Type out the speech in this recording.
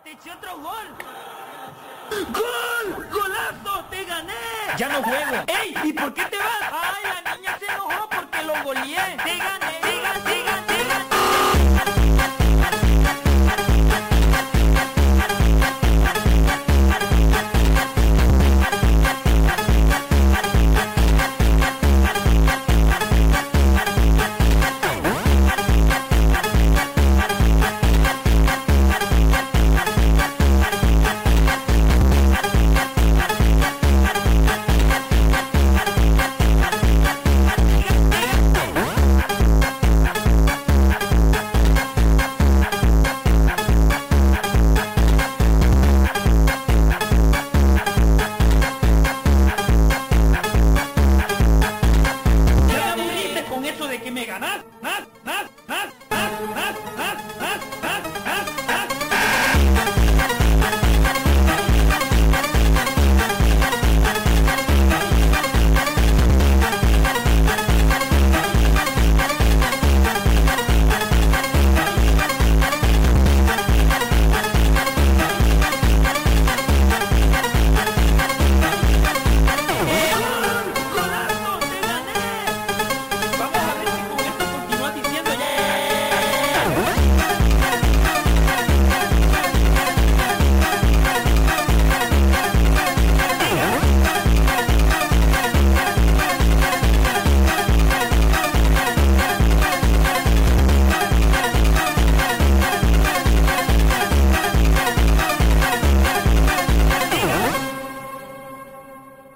¡Te eché otro gol! ¡Gol! ¡Golazo! ¡Te gané! ¡Ya no juego! ¡Ey! ¿Y por qué te vas? ¡Ay, la niña se enojó porque lo goleé! ¡Te gané! ¡Te gané!